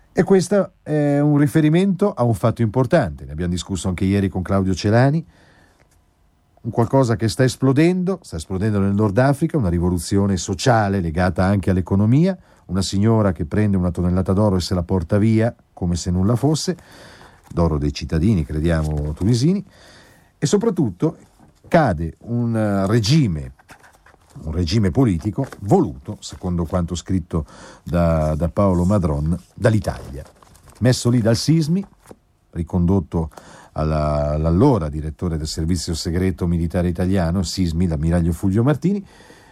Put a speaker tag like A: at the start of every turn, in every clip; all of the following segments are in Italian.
A: E questo è un riferimento a un fatto importante, ne abbiamo discusso anche ieri con Claudio Celani, un qualcosa che sta esplodendo nel Nord Africa, una rivoluzione sociale legata anche all'economia, una signora che prende una tonnellata d'oro e se la porta via come se nulla fosse, d'oro dei cittadini, crediamo, tunisini, e soprattutto cade un regime politico voluto, secondo quanto scritto da Paolo Madron, dall'Italia, messo lì dal Sismi, ricondotto all'allora direttore del servizio segreto militare italiano, Sismi, l'ammiraglio Fulvio Martini,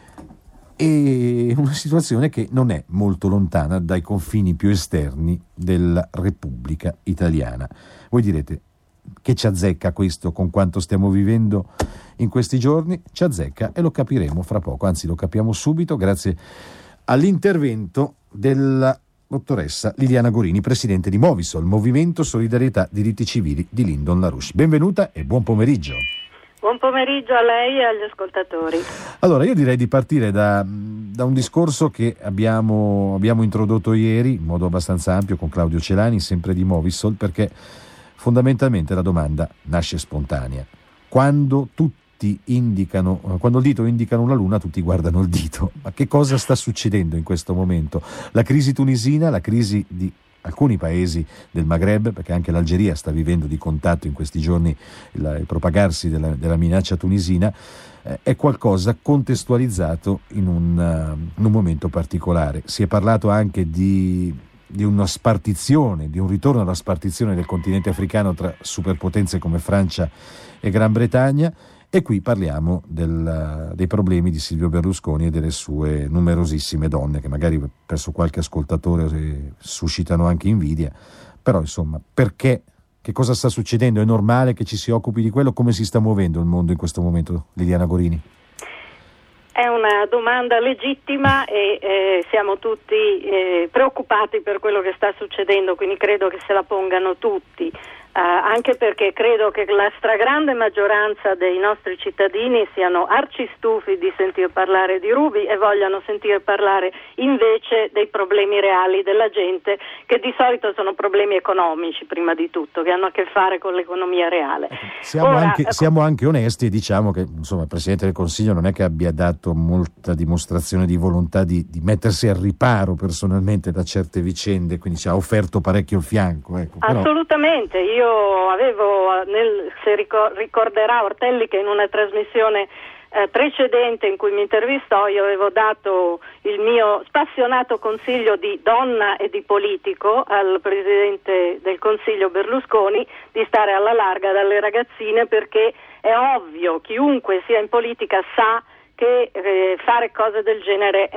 A: e una situazione che non è molto lontana dai confini più esterni della Repubblica Italiana. Voi direte, che ci azzecca questo con quanto stiamo vivendo in questi giorni? Ci azzecca e lo capiremo fra poco, anzi lo capiamo subito grazie all'intervento della dottoressa Liliana Gorini, presidente di Movisol, Movimento Solidarietà Diritti Civili di Lyndon LaRouche. Benvenuta e buon pomeriggio.
B: Buon pomeriggio a lei e agli ascoltatori.
A: Allora, io direi di partire da un discorso che abbiamo introdotto ieri in modo abbastanza ampio con Claudio Celani, sempre di Movisol, perché fondamentalmente la domanda nasce spontanea. Quando il dito indicano la luna, tutti guardano il dito. Ma che cosa sta succedendo in questo momento? La crisi tunisina, la crisi di alcuni paesi del Maghreb, perché anche l'Algeria sta vivendo di contatto in questi giorni il propagarsi della minaccia tunisina, è qualcosa contestualizzato in un momento particolare. Si è parlato anche di una spartizione, di un ritorno alla spartizione del continente africano tra superpotenze come Francia e Gran Bretagna, e qui parliamo dei problemi di Silvio Berlusconi e delle sue numerosissime donne, che magari verso qualche ascoltatore suscitano anche invidia, però insomma, perché? Che cosa sta succedendo? È normale che ci si occupi di quello? Come si sta muovendo il mondo in questo momento, Liliana Gorini?
B: È una domanda legittima e siamo tutti preoccupati per quello che sta succedendo, quindi credo che se la pongano tutti. Anche perché credo che la stragrande maggioranza dei nostri cittadini siano arcistufi di sentir parlare di Ruby e vogliano sentir parlare invece dei problemi reali della gente, che di solito sono problemi economici prima di tutto, che hanno a che fare con l'economia reale.
A: Siamo anche onesti e diciamo che insomma il Presidente del Consiglio non è che abbia dato molta dimostrazione di volontà di mettersi al riparo personalmente da certe vicende, quindi ci ha offerto parecchio il fianco. Ecco, però...
B: Assolutamente, io avevo, se ricorderà Ortelli, che in una trasmissione precedente in cui mi intervistò, io avevo dato il mio spassionato consiglio di donna e di politico al Presidente del Consiglio Berlusconi di stare alla larga dalle ragazzine, perché è ovvio, chiunque sia in politica sa che fare cose del genere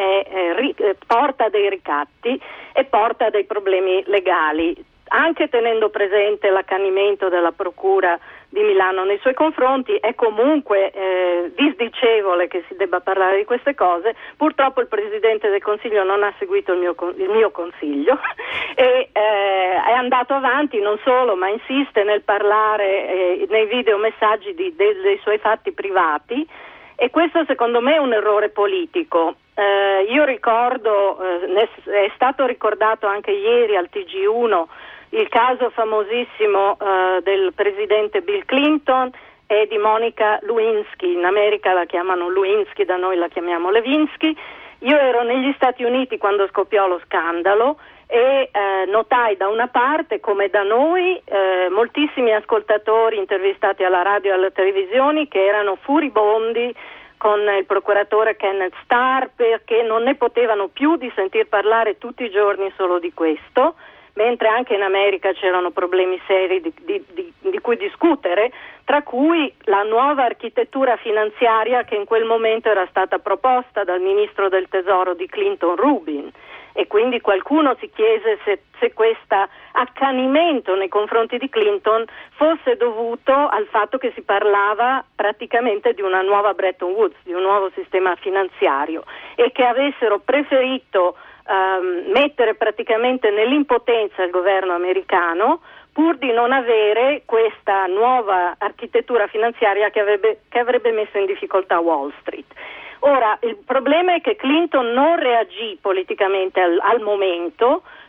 B: porta dei ricatti e porta dei problemi legali, anche tenendo presente l'accanimento della Procura di Milano nei suoi confronti. È comunque disdicevole che si debba parlare di queste cose. Purtroppo il Presidente del Consiglio non ha seguito il mio consiglio e è andato avanti, non solo, ma insiste nel parlare nei videomessaggi dei suoi fatti privati, e questo secondo me è un errore politico. Io ricordo, è stato ricordato anche ieri al TG1, il caso famosissimo del presidente Bill Clinton e di Monica Lewinsky. In America la chiamano Lewinsky, da noi la chiamiamo Lewinsky. Io ero negli Stati Uniti quando scoppiò lo scandalo e notai da una parte come da noi moltissimi ascoltatori intervistati alla radio e alla televisione che erano furibondi con il procuratore Kenneth Starr, perché non ne potevano più di sentir parlare tutti i giorni solo di questo, mentre anche in America c'erano problemi seri di cui discutere, tra cui la nuova architettura finanziaria che in quel momento era stata proposta dal ministro del Tesoro di Clinton, Rubin, e quindi qualcuno si chiese se questo accanimento nei confronti di Clinton fosse dovuto al fatto che si parlava praticamente di una nuova Bretton Woods, di un nuovo sistema finanziario, e che avessero preferito mettere praticamente nell'impotenza il governo americano pur di non avere questa nuova architettura finanziaria che avrebbe messo in difficoltà Wall Street. Ora, il problema è che Clinton non reagì politicamente al momento,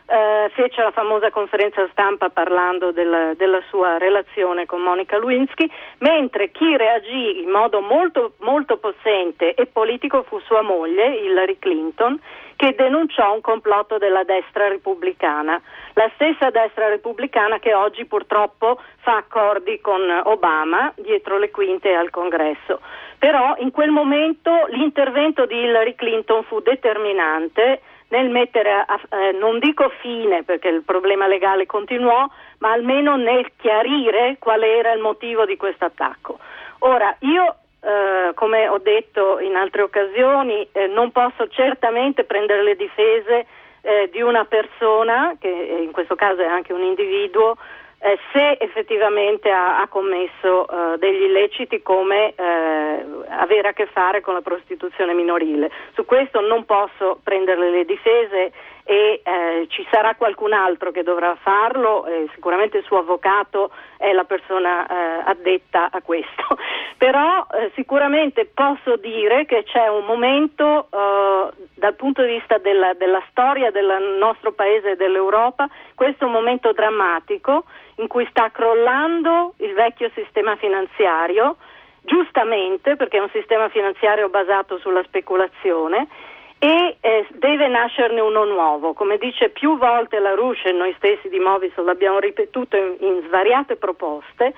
B: fece la famosa conferenza stampa parlando della sua relazione con Monica Lewinsky, mentre chi reagì in modo molto, molto possente e politico fu sua moglie, Hillary Clinton, che denunciò un complotto della destra repubblicana, la stessa destra repubblicana che oggi purtroppo fa accordi con Obama dietro le quinte al Congresso. Però in quel momento l'intervento di Hillary Clinton fu determinante nel mettere, non dico fine perché il problema legale continuò, ma almeno nel chiarire qual era il motivo di questo attacco. Ora, io come ho detto in altre occasioni, non posso certamente prendere le difese di una persona, che in questo caso è anche un individuo, se effettivamente ha commesso degli illeciti come avere a che fare con la prostituzione minorile. Su questo non posso prendere le difese e ci sarà qualcun altro che dovrà farlo, sicuramente il suo avvocato è la persona addetta a questo, però sicuramente posso dire che c'è un momento dal punto di vista della storia del nostro paese e dell'Europa, questo è un momento drammatico in cui sta crollando il vecchio sistema finanziario, giustamente perché è un sistema finanziario basato sulla speculazione, e deve nascerne uno nuovo. Come dice più volte la Rouche e noi stessi di Movisol l'abbiamo ripetuto in svariate proposte,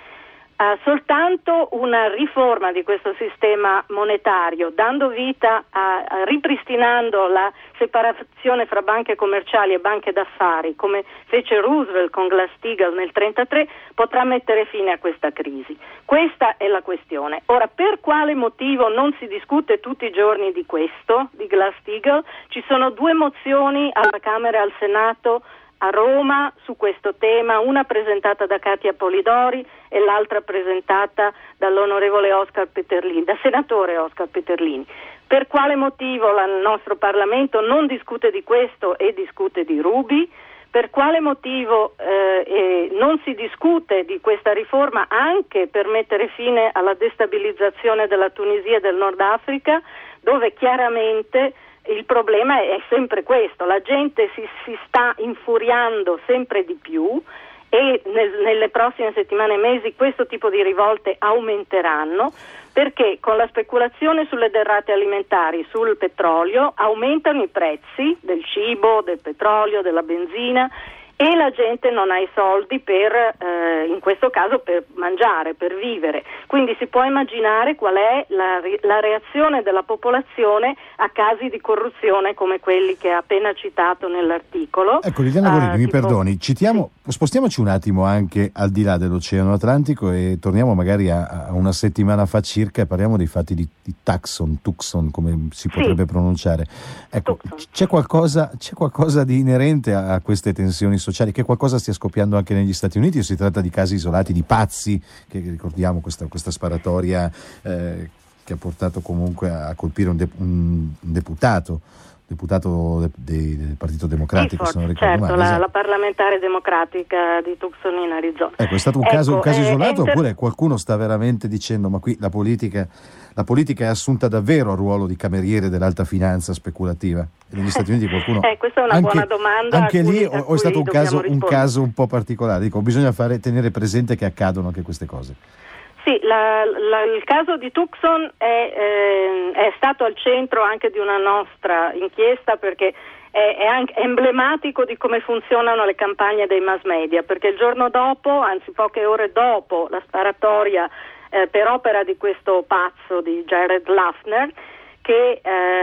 B: soltanto una riforma di questo sistema monetario, dando vita ripristinando la separazione fra banche commerciali e banche d'affari, come fece Roosevelt con Glass-Steagall nel 1933, potrà mettere fine a questa crisi. Questa è la questione. Ora, per quale motivo non si discute tutti i giorni di questo, di Glass-Steagall? Ci sono 2 mozioni alla Camera e al Senato a Roma su questo tema, una presentata da Katia Polidori e l'altra presentata dall'onorevole Oscar Peterlini, da senatore Oscar Peterlini. Per quale motivo il nostro Parlamento non discute di questo e discute di Ruby? Per quale motivo non si discute di questa riforma anche per mettere fine alla destabilizzazione della Tunisia e del Nord Africa, dove chiaramente il problema è sempre questo, la gente si sta infuriando sempre di più e nelle prossime settimane e mesi questo tipo di rivolte aumenteranno, perché con la speculazione sulle derrate alimentari, sul petrolio, aumentano i prezzi del cibo, del petrolio, della benzina, e la gente non ha i soldi per, in questo caso, per mangiare, per vivere. Quindi si può immaginare qual è la reazione della popolazione a casi di corruzione come quelli che ha appena citato nell'articolo.
A: Ecco, Liliana Gorini, mi perdoni, spostiamoci un attimo anche al di là dell'Oceano Atlantico e torniamo magari a una settimana fa circa e parliamo dei fatti di Tucson, come si potrebbe pronunciare. Ecco, c'è qualcosa di inerente a queste tensioni sociali, che qualcosa stia scoppiando anche negli Stati Uniti, o si tratta di casi isolati di pazzi, che ricordiamo questa sparatoria che ha portato comunque a colpire un deputato del Partito Democratico, se non ricordo male.
B: Certo, la parlamentare democratica di Tucson in Arizona.
A: Ecco, è stato un caso isolato, oppure qualcuno sta veramente dicendo ma qui la politica è assunta davvero al ruolo di cameriere dell'alta finanza speculativa? E negli Stati Uniti qualcuno...
B: questa è una buona domanda.
A: Anche lì è stato un caso un po' particolare. Dico, bisogna tenere presente che accadono anche queste cose.
B: Sì, il caso di Tucson è stato al centro anche di una nostra inchiesta, perché è anche emblematico di come funzionano le campagne dei mass media, perché il giorno dopo, anzi poche ore dopo la sparatoria per opera di questo pazzo di Jared Loughner, che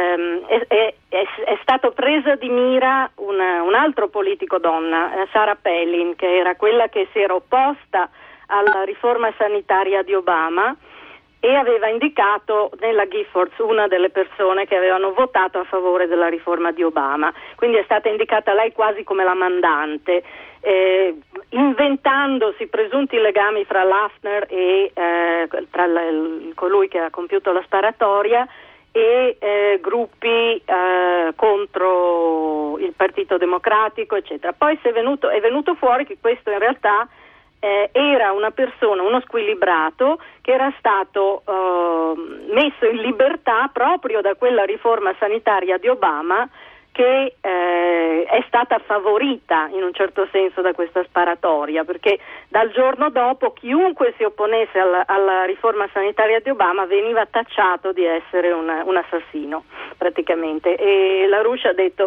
B: è stato preso di mira un altro politico donna, Sarah Palin, che era quella che si era opposta alla riforma sanitaria di Obama e aveva indicato nella Giffords una delle persone che avevano votato a favore della riforma di Obama. Quindi è stata indicata lei quasi come la mandante, inventandosi presunti legami fra Loughner e tra colui che ha compiuto la sparatoria e gruppi contro il Partito Democratico, eccetera. Poi è venuto fuori che questo in realtà era una persona, uno squilibrato, che era stato messo in libertà proprio da quella riforma sanitaria di Obama, che è stata favorita in un certo senso da questa sparatoria, perché dal giorno dopo chiunque si opponesse alla riforma sanitaria di Obama veniva tacciato di essere un assassino praticamente, e LaRouche ha detto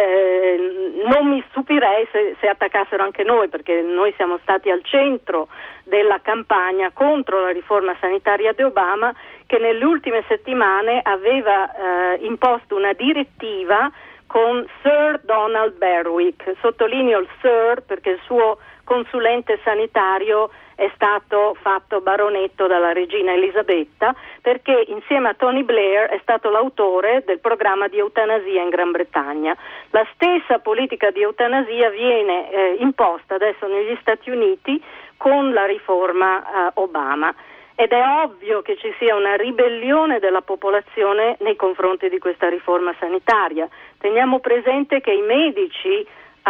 B: non mi stupirei se attaccassero anche noi, perché noi siamo stati al centro della campagna contro la riforma sanitaria di Obama, che nelle ultime settimane aveva imposto una direttiva con Sir Donald Berwick. Sottolineo il Sir perché il suo consulente sanitario è stato fatto baronetto dalla regina Elisabetta, perché insieme a Tony Blair è stato l'autore del programma di eutanasia in Gran Bretagna. La stessa politica di eutanasia viene imposta adesso negli Stati Uniti con la riforma Obama. Ed è ovvio che ci sia una ribellione della popolazione nei confronti di questa riforma sanitaria. Teniamo presente che i medici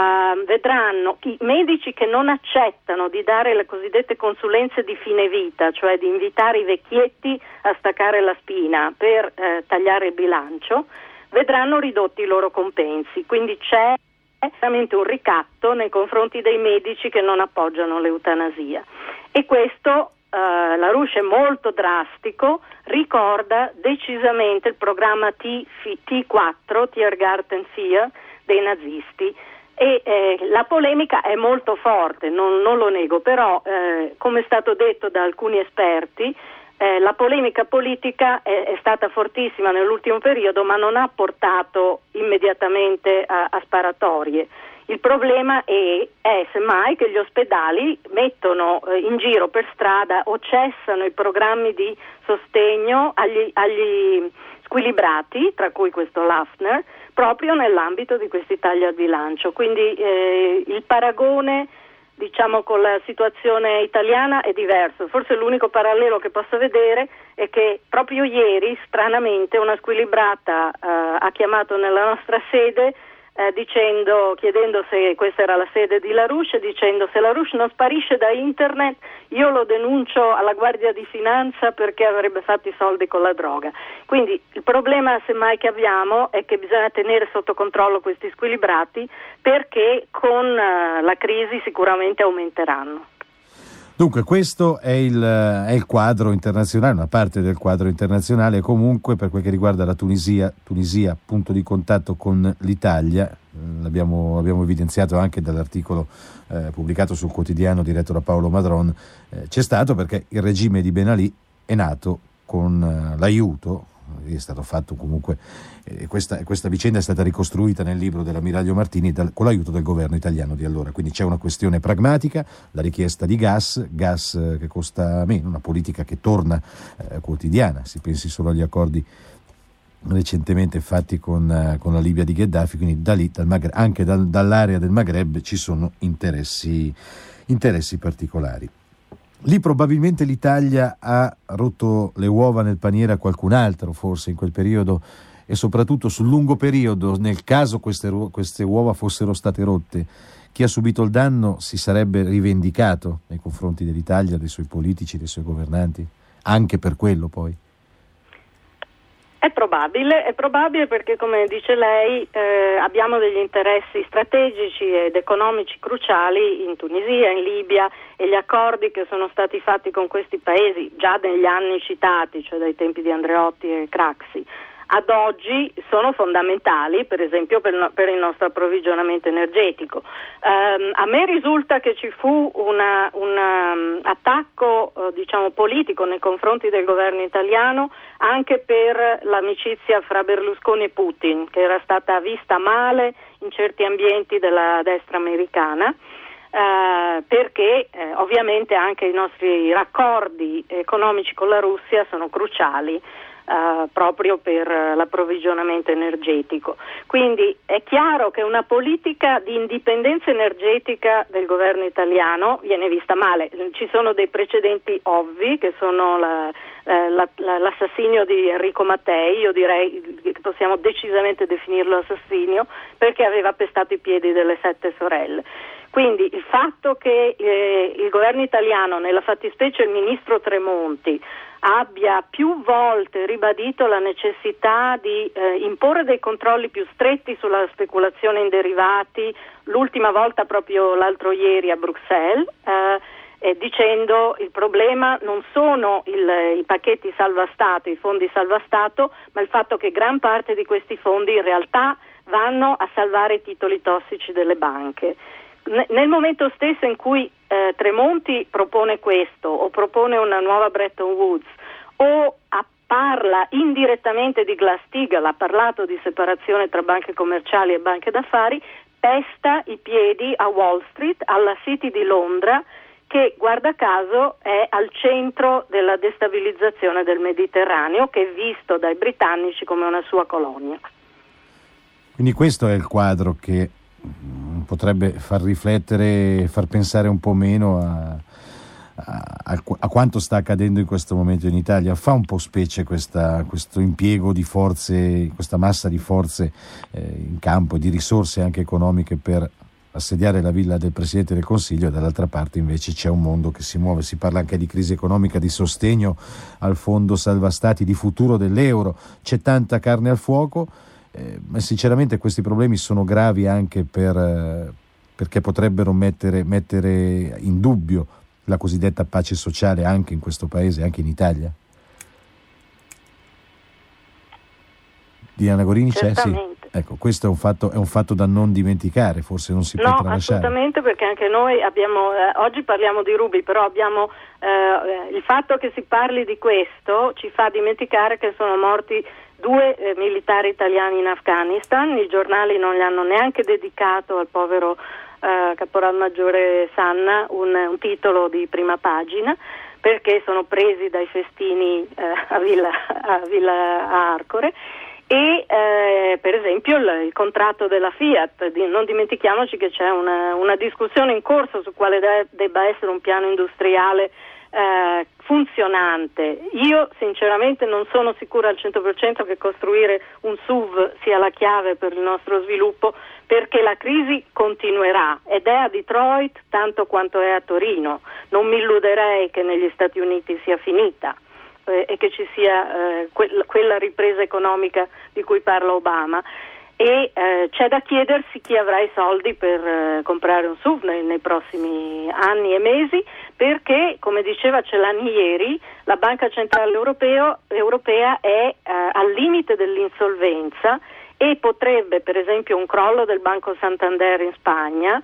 B: i medici che non accettano di dare le cosiddette consulenze di fine vita, cioè di invitare i vecchietti a staccare la spina per tagliare il bilancio, vedranno ridotti i loro compensi. Quindi c'è veramente un ricatto nei confronti dei medici che non appoggiano l'eutanasia. E questo LaRouche è molto drastico, ricorda decisamente il programma T4, Tiergarten 4, dei nazisti. E la polemica è molto forte, non lo nego, però come è stato detto da alcuni esperti, la polemica politica è stata fortissima nell'ultimo periodo, ma non ha portato immediatamente a sparatorie. Il problema è semmai che gli ospedali mettono in giro per strada o cessano i programmi di sostegno agli squilibrati, tra cui questo Lafner, proprio nell'ambito di questi tagli al bilancio. Quindi il paragone, diciamo, con la situazione italiana è diverso. Forse l'unico parallelo che posso vedere è che proprio ieri, stranamente, una squilibrata ha chiamato nella nostra sede chiedendo se questa era la sede di LaRouche, dicendo: se LaRouche non sparisce da internet io lo denuncio alla Guardia di Finanza perché avrebbe fatto i soldi con la droga. Quindi il problema semmai che abbiamo è che bisogna tenere sotto controllo questi squilibrati, perché con la crisi sicuramente aumenteranno.
A: Dunque questo è il quadro internazionale, una parte del quadro internazionale. Comunque, per quel che riguarda la Tunisia punto di contatto con l'Italia, l'abbiamo evidenziato anche dall'articolo pubblicato sul quotidiano diretto da Paolo Madron, c'è stato perché il regime di Ben Ali è nato con l'aiuto, è stato fatto comunque, questa vicenda è stata ricostruita nel libro dell'ammiraglio Martini con l'aiuto del governo italiano di allora. Quindi c'è una questione pragmatica, la richiesta di gas che costa meno, una politica che torna quotidiana. Si pensi solo agli accordi recentemente fatti con la Libia di Gheddafi. Quindi da lì, anche dall'area del Maghreb ci sono interessi particolari. Lì probabilmente l'Italia ha rotto le uova nel paniere a qualcun altro, forse in quel periodo, e soprattutto sul lungo periodo, nel caso queste uova fossero state rotte, chi ha subito il danno si sarebbe rivendicato nei confronti dell'Italia, dei suoi politici, dei suoi governanti, anche per quello poi.
B: È probabile perché, come dice lei, abbiamo degli interessi strategici ed economici cruciali in Tunisia, in Libia, e gli accordi che sono stati fatti con questi paesi già negli anni citati, cioè dai tempi di Andreotti e Craxi, ad oggi sono fondamentali, per esempio per il nostro approvvigionamento energetico. A me risulta che ci fu un attacco politico nei confronti del governo italiano anche per l'amicizia fra Berlusconi e Putin, che era stata vista male in certi ambienti della destra americana, perché ovviamente anche i nostri raccordi economici con la Russia sono cruciali proprio per l'approvvigionamento energetico. Quindi è chiaro che una politica di indipendenza energetica del governo italiano viene vista male. Ci sono dei precedenti ovvi, che sono l'assassinio di Enrico Mattei. Io direi che possiamo decisamente definirlo assassinio, perché aveva pestato i piedi delle 7 sorelle. Quindi il fatto che il governo italiano, nella fattispecie il ministro Tremonti, abbia più volte ribadito la necessità di imporre dei controlli più stretti sulla speculazione in derivati, l'ultima volta proprio l'altro ieri a Bruxelles, dicendo il problema non sono i pacchetti salva Stato, i fondi salva Stato, ma il fatto che gran parte di questi fondi in realtà vanno a salvare i titoli tossici delle banche. Nel momento stesso in cui Tremonti propone questo o propone una nuova Bretton Woods o parla indirettamente di Glass-Steagall, ha parlato di separazione tra banche commerciali e banche d'affari, pesta i piedi a Wall Street, alla City di Londra, che guarda caso è al centro della destabilizzazione del Mediterraneo, che è visto dai britannici come una sua colonia.
A: Quindi questo è il quadro che potrebbe far riflettere, far pensare un po' meno a quanto sta accadendo in questo momento in Italia. Fa un po' specie questo impiego di forze, questa massa di forze in campo, di risorse anche economiche per assediare la villa del Presidente del Consiglio, e dall'altra parte invece c'è un mondo che si muove. Si parla anche di crisi economica, di sostegno al fondo salva Stati, di futuro dell'euro. C'è tanta carne al fuoco, ma sinceramente questi problemi sono gravi anche perché potrebbero mettere in dubbio la cosiddetta pace sociale anche in questo paese, anche in Italia. Diana Gorini c'è? Sì. Ecco, questo è un fatto da non dimenticare, forse non si può tralasciare.
B: No, assolutamente, perché anche noi abbiamo, oggi parliamo di Ruby, però abbiamo il fatto che si parli di questo ci fa dimenticare che sono morti 2 militari italiani in Afghanistan. I giornali non gli hanno neanche dedicato al povero caporal maggiore Sanna un titolo di prima pagina, perché sono presi dai festini a Villa Arcore. E per esempio il contratto della Fiat, non dimentichiamoci che c'è una discussione in corso su quale debba essere un piano industriale funzionante. Io sinceramente non sono sicura al 100% che costruire un SUV sia la chiave per il nostro sviluppo, perché la crisi continuerà ed è a Detroit tanto quanto è a Torino. Non mi illuderei che negli Stati Uniti sia finita e che ci sia quella ripresa economica di cui parla Obama, e c'è da chiedersi chi avrà i soldi per comprare un SUV nei prossimi anni e mesi, perché, come diceva Celani ieri, la Banca Centrale Europea è al limite dell'insolvenza e potrebbe, per esempio, un crollo del Banco Santander in Spagna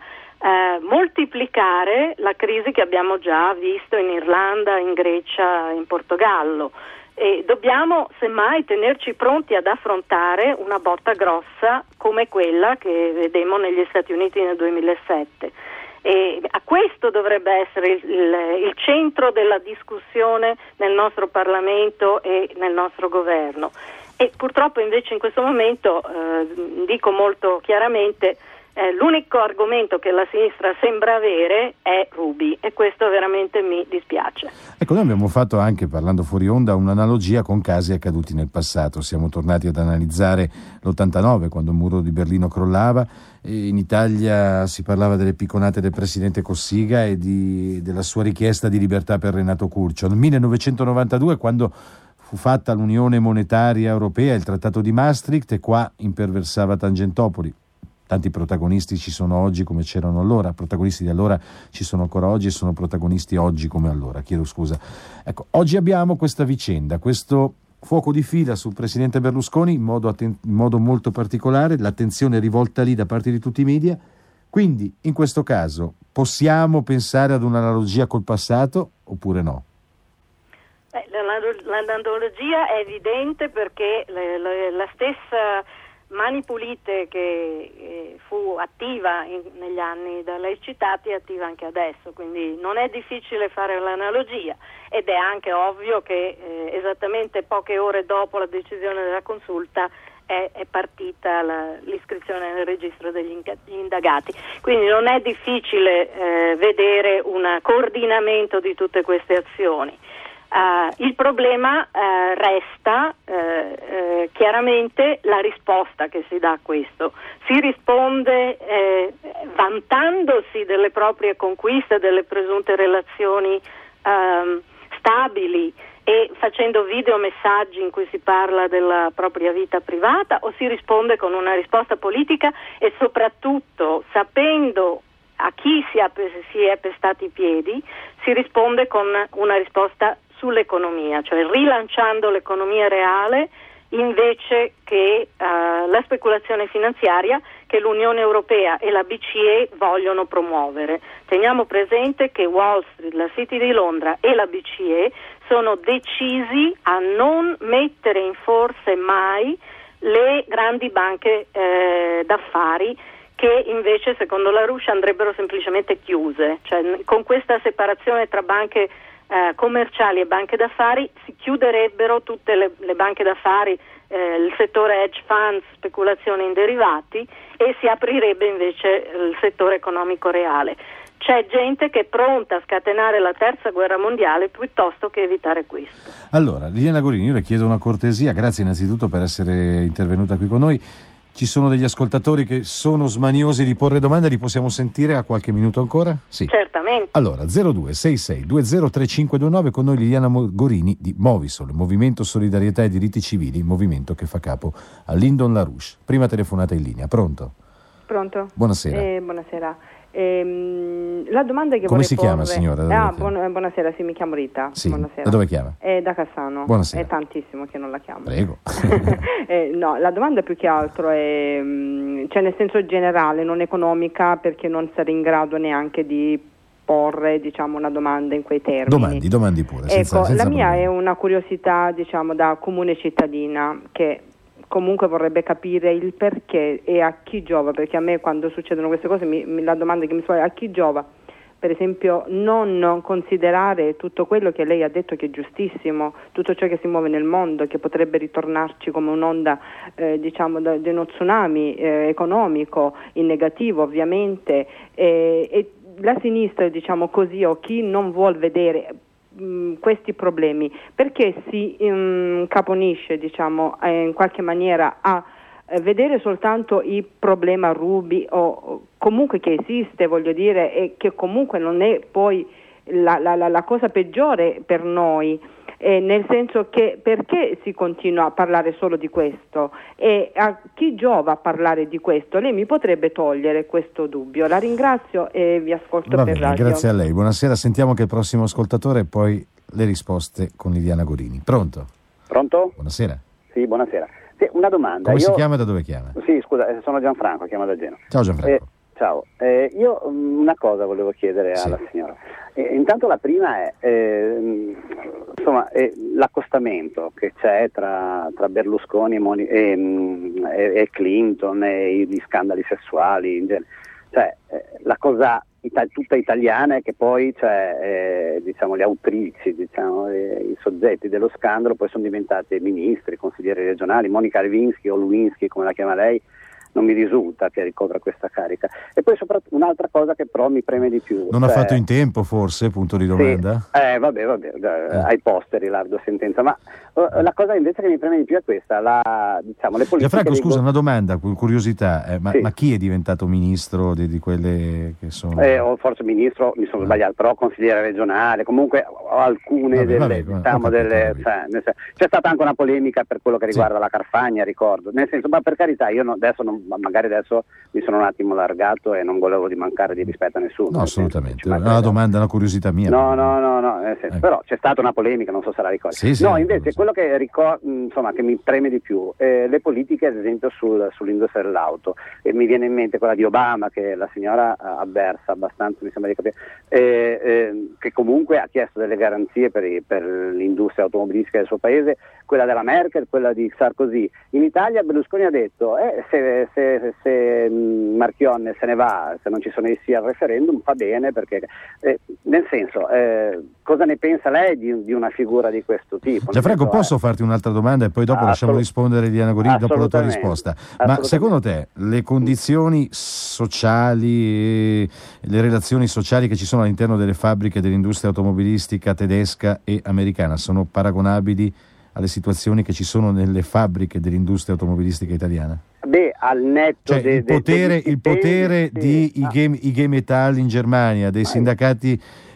B: moltiplicare la crisi che abbiamo già visto in Irlanda, in Grecia, in Portogallo, e dobbiamo semmai tenerci pronti ad affrontare una botta grossa come quella che vedemmo negli Stati Uniti nel 2007, e a questo dovrebbe essere il centro della discussione nel nostro Parlamento e nel nostro governo. E purtroppo invece in questo momento dico molto chiaramente, l'unico argomento che la sinistra sembra avere è Ruby, e questo veramente mi dispiace.
A: Ecco, noi abbiamo fatto anche, parlando fuori onda, un'analogia con casi accaduti nel passato. Siamo tornati ad analizzare l'89, quando il muro di Berlino crollava, e in Italia si parlava delle picconate del presidente Cossiga e della sua richiesta di libertà per Renato Curcio. Nel 1992, quando fu fatta l'Unione Monetaria Europea, il Trattato di Maastricht, e qua imperversava Tangentopoli. Tanti protagonisti ci sono oggi come c'erano allora, protagonisti di allora ci sono ancora oggi e sono protagonisti oggi come allora, chiedo scusa. Ecco, oggi abbiamo questa vicenda, questo fuoco di fila sul presidente Berlusconi in modo molto particolare, l'attenzione è rivolta lì da parte di tutti i media, quindi in questo caso possiamo pensare ad un'analogia col passato oppure no?
B: L'analogia è evidente, perché la stessa Mani Pulite che fu attiva negli anni da lei citati è attiva anche adesso, quindi non è difficile fare l'analogia, ed è anche ovvio che esattamente poche ore dopo la decisione della consulta è partita l'iscrizione nel registro degli indagati, quindi non è difficile vedere un coordinamento di tutte queste azioni. Il problema resta chiaramente la risposta che si dà a questo. Si risponde vantandosi delle proprie conquiste, delle presunte relazioni stabili e facendo videomessaggi in cui si parla della propria vita privata, o si risponde con una risposta politica e soprattutto sapendo a chi si è pestati i piedi, si risponde con una risposta sull'economia, cioè rilanciando l'economia reale invece che la speculazione finanziaria che l'Unione Europea e la BCE vogliono promuovere. Teniamo presente che Wall Street, la City di Londra e la BCE sono decisi a non mettere in forse mai le grandi banche d'affari, che invece secondo la Russia andrebbero semplicemente chiuse. Cioè, con questa separazione tra banche commerciali e banche d'affari si chiuderebbero tutte le banche d'affari, il settore hedge funds, speculazione in derivati, e si aprirebbe invece il settore economico reale. C'è gente che è pronta a scatenare la terza guerra mondiale piuttosto che evitare questo.
A: Allora, Liliana Gorini, io le chiedo una cortesia, grazie innanzitutto per essere intervenuta qui con noi. Ci sono degli ascoltatori che sono smaniosi di porre domande, li possiamo sentire a qualche minuto ancora? Sì.
B: Certamente.
A: Allora, 0266203529, con noi Liliana Gorini di Movisol, Movimento Solidarietà e Diritti Civili, movimento che fa capo a Lyndon LaRouche. Prima telefonata in linea, pronto?
C: Pronto?
A: Buonasera.
C: Buonasera. La domanda che
A: Come
C: vorrei
A: si chiama,
C: porre...
A: signora?
C: Buonasera, sì, mi chiamo Rita.
A: Sì.
C: Buonasera.
A: Da dove chiama?
C: Da Cassano.
A: Buonasera.
C: È tantissimo che non la chiamo.
A: Prego.
C: No, la domanda più che altro è, cioè nel senso generale, non economica, perché non sarei in grado neanche di porre, diciamo, una domanda in quei termini.
A: Domandi pure.
C: Senza la mia
A: problemi.
C: è una curiosità, diciamo, da comune cittadina, che comunque vorrebbe capire il perché e a chi giova, perché a me quando succedono queste cose la domanda che mi fa è a chi giova, per esempio non considerare tutto quello che lei ha detto che è giustissimo, tutto ciò che si muove nel mondo, che potrebbe ritornarci come un'onda diciamo di uno tsunami economico in negativo ovviamente, e la sinistra, diciamo così, o chi non vuol vedere questi problemi, perché si caponisce, diciamo, in qualche maniera a vedere soltanto il problema Ruby, o comunque che esiste, voglio dire, e che comunque non è poi la cosa peggiore per noi, nel senso che perché si continua a parlare solo di questo e a chi giova parlare di questo? Lei mi potrebbe togliere questo dubbio. La ringrazio e vi ascolto.
A: Va
C: per
A: bene,
C: radio.
A: grazie a lei. Buonasera, sentiamo che il prossimo ascoltatore e poi le risposte con Liliana Gorini. Pronto?
D: Pronto?
A: Buonasera.
D: Sì, buonasera. Sì, una domanda.
A: Come si chiama e da dove chiama?
D: Sì, scusa, sono Gianfranco, chiamo da Genova.
A: Ciao Gianfranco.
D: Ciao, io una cosa volevo chiedere alla signora. Intanto la prima è l'accostamento che c'è tra Berlusconi e Clinton e gli scandali sessuali in genere. Cioè, la cosa tutta italiana è che poi diciamo, le autrici, diciamo, i soggetti dello scandalo poi sono diventate ministri, consiglieri regionali. Monica Lewinsky o Lewinsky, come la chiama lei, non mi risulta che ricopra questa carica. E poi soprattutto un'altra cosa che però mi preme di più.
A: Non ha fatto in tempo forse, punto di domanda?
D: Sì. Vabbè, ai posteri largo sentenza, ma la cosa invece che mi preme di più è questa, diciamo, le politiche.
A: Gianfranco, scusa, una domanda, curiosità,
D: sì.
A: ma chi è diventato ministro di quelle che sono?
D: O forse ministro, mi sono sbagliato, però consigliere regionale, comunque alcune c'è stata anche una polemica per quello che riguarda la Carfagna, ricordo, nel senso, ma per carità, io magari adesso mi sono un attimo allargato e non volevo di mancare di rispetto a nessuno.
A: No, assolutamente, una domanda, una curiosità mia.
D: No, nel senso, però c'è stata una polemica, non so se la ricordi.
A: Sì,
D: invece quello che che mi preme di più, le politiche ad esempio sull'industria dell'auto, e mi viene in mente quella di Obama, che la signora avversa abbastanza, mi sembra di capire, che comunque ha chiesto delle garanzie per l'industria automobilistica del suo paese, quella della Merkel, quella di Sarkozy. In Italia Berlusconi ha detto se Marchionne se ne va, se non ci sono i sì al referendum, fa bene, perché nel senso, cosa ne pensa lei di una figura di questo tipo?
A: Gianfranco, posso farti un'altra domanda e poi dopo lasciamo rispondere Liliana Gorini dopo la tua risposta? Ma secondo te le condizioni sociali, le relazioni sociali che ci sono all'interno delle fabbriche dell'industria automobilistica tedesca e americana sono paragonabili alle situazioni che ci sono nelle fabbriche dell'industria automobilistica italiana?
D: Al netto
A: il potere di IG Metall in Germania, dei sindacati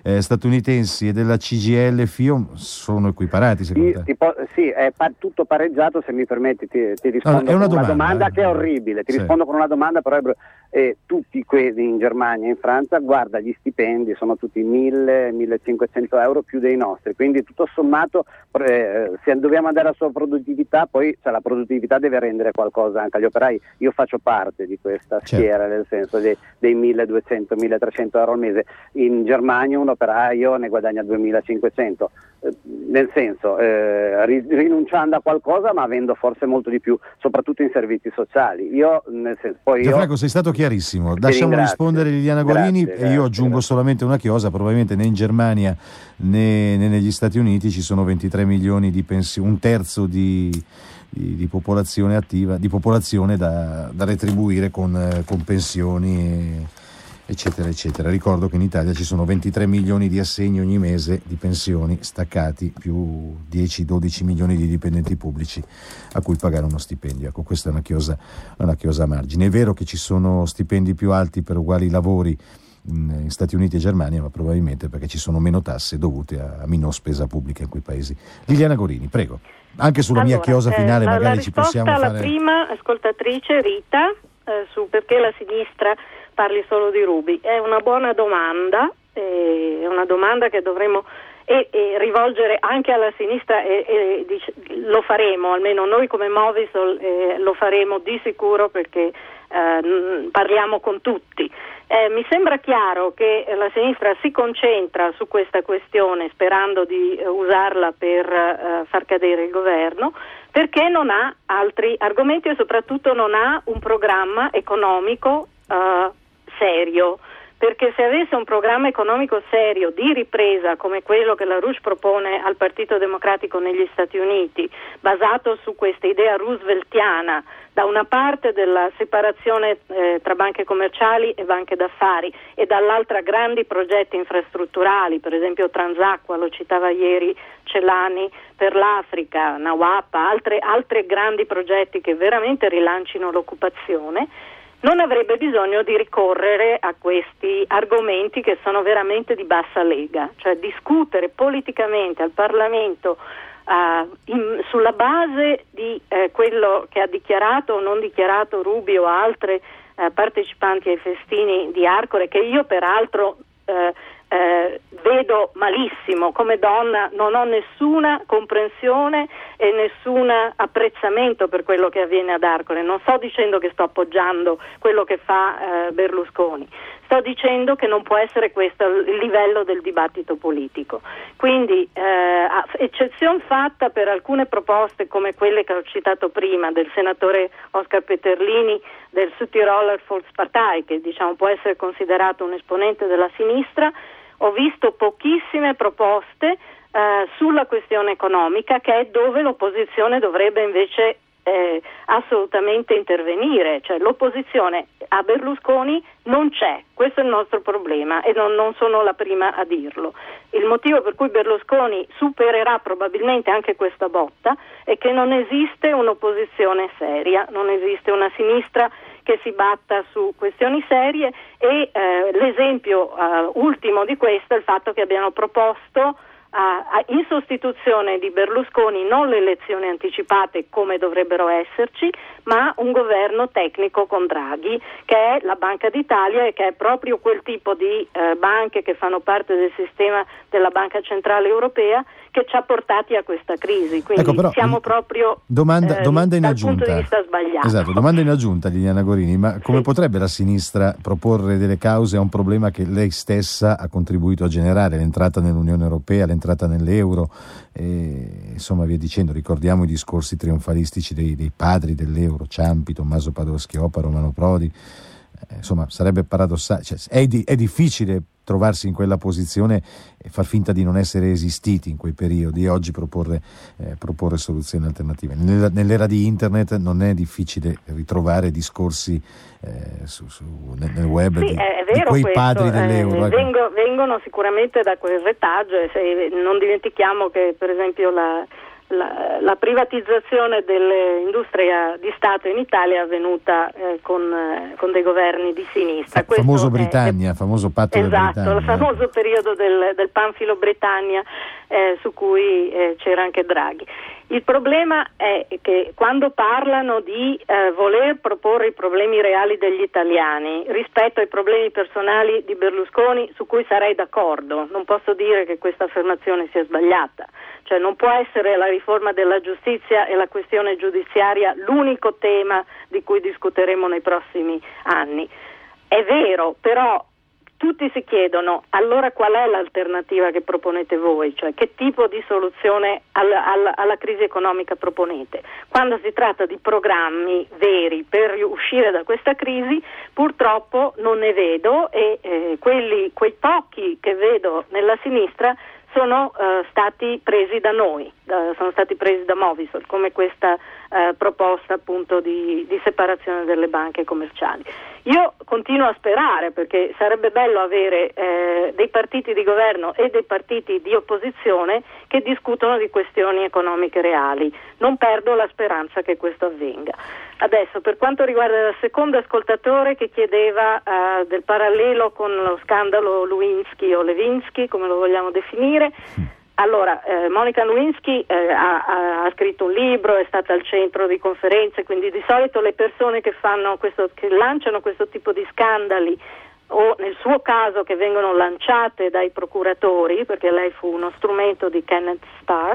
A: statunitensi e della CGIL FIOM sono equiparati secondo te?
D: Sì, è tutto pareggiato. Se mi permetti ti rispondo con una domanda che è orribile, rispondo con una domanda, però tutti quelli in Germania e in Francia, guarda, gli stipendi sono tutti 1.000-1.500 euro più dei nostri, quindi tutto sommato se dobbiamo andare sulla produttività, poi la produttività deve rendere qualcosa anche agli operai. Io faccio parte di questa schiera, nel senso dei 1.200-1.300 euro al mese. In Germania un operaio ne guadagna 2.500, nel senso rinunciando a qualcosa ma avendo forse molto di più, soprattutto in servizi sociali.
A: Gianfranco, sei stato chiarissimo. Lasciamo rispondere Liliana Gorini e io aggiungo solamente una chiosa: probabilmente né in Germania né negli Stati Uniti ci sono 23 milioni di pensioni, un terzo di popolazione attiva, di popolazione da retribuire con pensioni eccetera eccetera. Ricordo che in Italia ci sono 23 milioni di assegni ogni mese di pensioni staccati, più 10-12 milioni di dipendenti pubblici a cui pagare uno stipendio. Ecco, questa è una chiosa a margine. È vero che ci sono stipendi più alti per uguali lavori in Stati Uniti e Germania, ma probabilmente perché ci sono meno tasse dovute a minor spesa pubblica in quei paesi. Liliana Gorini, prego. Anche sulla mia chiosa finale magari ci possiamo fare...
B: La prima ascoltatrice, Rita, su perché la sinistra parli solo di Ruby, è una buona domanda, è una domanda che dovremmo rivolgere anche alla sinistra e lo faremo, almeno noi come Movisol lo faremo di sicuro, perché parliamo con tutti. Mi sembra chiaro che la sinistra si concentra su questa questione sperando di usarla per far cadere il governo, perché non ha altri argomenti e soprattutto non ha un programma economico serio. Perché se avesse un programma economico serio di ripresa come quello che la Rouge propone al Partito Democratico negli Stati Uniti, basato su questa idea rooseveltiana, da una parte della separazione tra banche commerciali e banche d'affari e dall'altra grandi progetti infrastrutturali, per esempio Transacqua, lo citava ieri Celani, per l'Africa, Nawapa, altri grandi progetti che veramente rilancino l'occupazione, non avrebbe bisogno di ricorrere a questi argomenti che sono veramente di bassa lega, cioè discutere politicamente al Parlamento sulla base di quello che ha dichiarato o non dichiarato Rubio o altre partecipanti ai festini di Arcore, che io peraltro vedo malissimo. Come donna non ho nessuna comprensione e nessun apprezzamento per quello che avviene ad Arcore. Non sto dicendo che sto appoggiando quello che fa Berlusconi, sto dicendo che non può essere questo il livello del dibattito politico. Quindi eccezion fatta per alcune proposte come quelle che ho citato prima del senatore Oscar Peterlini del Südtiroler Volkspartei, che diciamo può essere considerato un esponente della sinistra, ho visto pochissime proposte sulla questione economica, che è dove l'opposizione dovrebbe invece assolutamente intervenire. Cioè l'opposizione a Berlusconi non c'è, questo è il nostro problema e non sono la prima a dirlo. Il motivo per cui Berlusconi supererà probabilmente anche questa botta è che non esiste un'opposizione seria, non esiste una sinistra che si batta su questioni serie e l'esempio ultimo di questo è il fatto che abbiano proposto in sostituzione di Berlusconi non le elezioni anticipate come dovrebbero esserci, ma un governo tecnico con Draghi, che è la Banca d'Italia e che è proprio quel tipo di banche che fanno parte del sistema della Banca Centrale Europea che ci ha portati a questa crisi. Quindi
A: ecco, però,
B: siamo proprio
A: domanda in
B: dal
A: aggiunta.
B: punto di vista sbagliato.
A: Esatto, domanda in aggiunta, Liliana Gorini, ma come potrebbe la sinistra proporre delle cause a un problema che lei stessa ha contribuito a generare, l'entrata nell'Unione Europea, l'entrata nell'euro, insomma via dicendo. Ricordiamo i discorsi trionfalistici dei padri dell'euro, Ciampi, Tommaso Padoa-Schioppa, Romano Prodi. Insomma, sarebbe paradossale, cioè, è difficile trovarsi in quella posizione e far finta di non essere esistiti in quei periodi e oggi proporre soluzioni alternative. Nell'era di internet non è difficile ritrovare discorsi nel web di quei
B: questo,
A: padri dell'euro.
B: Vengono sicuramente da quel retaggio, e non dimentichiamo che per esempio la la privatizzazione dell'industria di Stato in Italia è avvenuta con dei governi di sinistra.
A: Famoso Britannia, famoso patto del Britannia.
B: Esatto, il famoso periodo del panfilo Britannia, su cui c'era anche Draghi. Il problema è che quando parlano di voler proporre i problemi reali degli italiani rispetto ai problemi personali di Berlusconi, su cui sarei d'accordo, non posso dire che questa affermazione sia sbagliata, cioè non può essere la riforma della giustizia e la questione giudiziaria l'unico tema di cui discuteremo nei prossimi anni. È vero, però tutti si chiedono allora qual è l'alternativa che proponete voi, cioè che tipo di soluzione alla crisi economica proponete. Quando si tratta di programmi veri per uscire da questa crisi, purtroppo non ne vedo e quei pochi che vedo nella sinistra sono stati presi da noi, sono stati presi da Movisol, come questa proposta appunto di separazione delle banche commerciali. Io continuo a sperare, perché sarebbe bello avere dei partiti di governo e dei partiti di opposizione che discutono di questioni economiche reali. Non perdo la speranza che questo avvenga. Adesso, per quanto riguarda il secondo ascoltatore che chiedeva del parallelo con lo scandalo Lewinsky o Levinsky, come lo vogliamo definire, allora Monica Lewinsky ha scritto un libro, è stata al centro di conferenze, quindi di solito le persone che lanciano questo tipo di scandali, o nel suo caso che vengono lanciate dai procuratori, perché lei fu uno strumento di Kenneth Starr,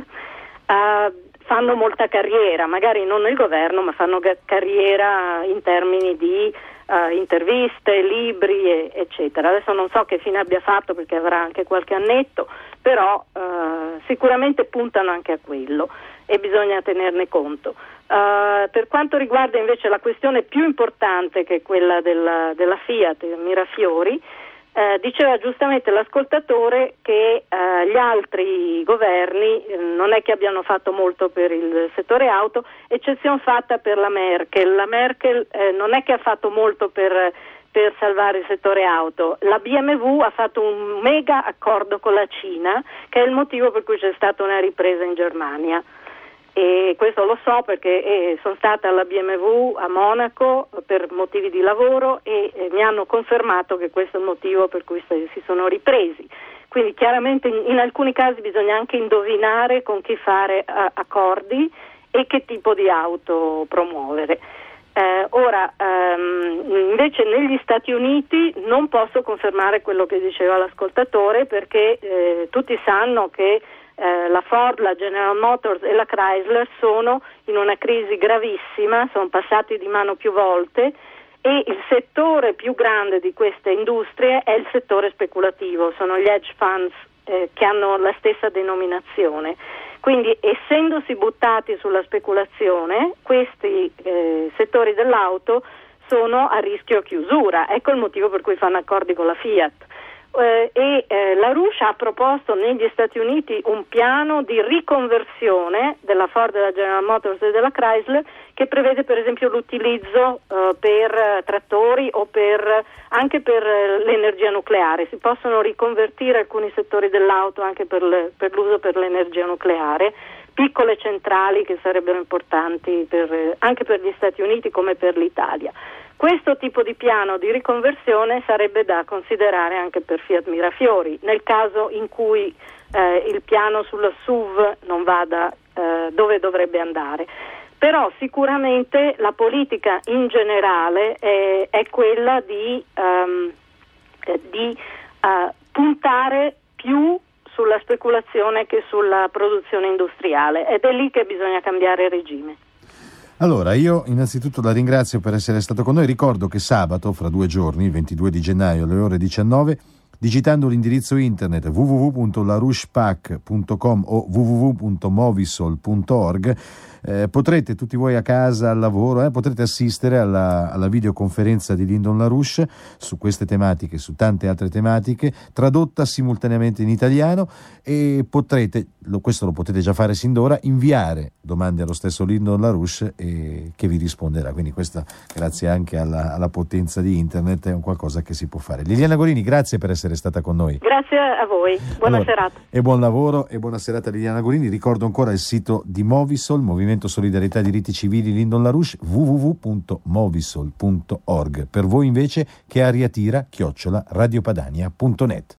B: fanno molta carriera, magari non nel governo, ma fanno carriera in termini di interviste, libri, eccetera. Adesso non so che fine abbia fatto, perché avrà anche qualche annetto, però sicuramente puntano anche a quello e bisogna tenerne conto. Per quanto riguarda invece la questione più importante, che è quella della Fiat Mirafiori, diceva giustamente l'ascoltatore che gli altri governi non è che abbiano fatto molto per il settore auto, eccezione fatta per la Merkel. La Merkel non è che ha fatto molto per salvare il settore auto. La BMW ha fatto un mega accordo con la Cina, che è il motivo per cui c'è stata una ripresa in Germania. E questo lo so perché sono stata alla BMW a Monaco per motivi di lavoro e mi hanno confermato che questo è il motivo per cui si sono ripresi. Quindi chiaramente in alcuni casi bisogna anche indovinare con chi fare accordi e che tipo di auto promuovere. Invece negli Stati Uniti non posso confermare quello che diceva l'ascoltatore, perché tutti sanno che la Ford, la General Motors e la Chrysler sono in una crisi gravissima, sono passati di mano più volte, e il settore più grande di queste industrie è il settore speculativo, sono gli hedge funds che hanno la stessa denominazione. Quindi, essendosi buttati sulla speculazione, questi settori dell'auto sono a rischio chiusura. Ecco il motivo per cui fanno accordi con la Fiat. La Russia ha proposto negli Stati Uniti un piano di riconversione della Ford, della General Motors e della Chrysler, che prevede per esempio l'utilizzo per trattori o anche per l'energia nucleare. Si possono riconvertire alcuni settori dell'auto anche per l'uso per l'energia nucleare, piccole centrali che sarebbero importanti anche per gli Stati Uniti come per l'Italia. Questo tipo di piano di riconversione sarebbe da considerare anche per Fiat Mirafiori, nel caso in cui il piano sulla SUV non vada dove dovrebbe andare. Però sicuramente la politica in generale è quella di puntare più sulla speculazione che sulla produzione industriale, ed è lì che bisogna cambiare regime.
A: Allora, io innanzitutto la ringrazio per essere stato con noi. Ricordo che sabato, fra 2 giorni, il 22 di gennaio alle ore 19, digitando l'indirizzo internet www.larouchepac.com o www.movisol.org, Potrete, tutti voi a casa, al lavoro, potrete assistere alla videoconferenza di Lyndon LaRouche su queste tematiche, su tante altre tematiche, tradotta simultaneamente in italiano, e potrete, questo lo potete già fare sin d'ora, inviare domande allo stesso Lyndon LaRouche che vi risponderà. Quindi questa, grazie anche alla potenza di internet, è un qualcosa che si può fare. Liliana Gorini, grazie per essere stata con noi.
B: Grazie a voi, buona serata.
A: E buon lavoro e buona serata Liliana Gorini. Ricordo ancora il sito di Movisol, Movimento Solidarietà e Diritti Civili Lyndon LaRouche, www.movisol.org. Per voi invece, che aria tira @radiopadania.net.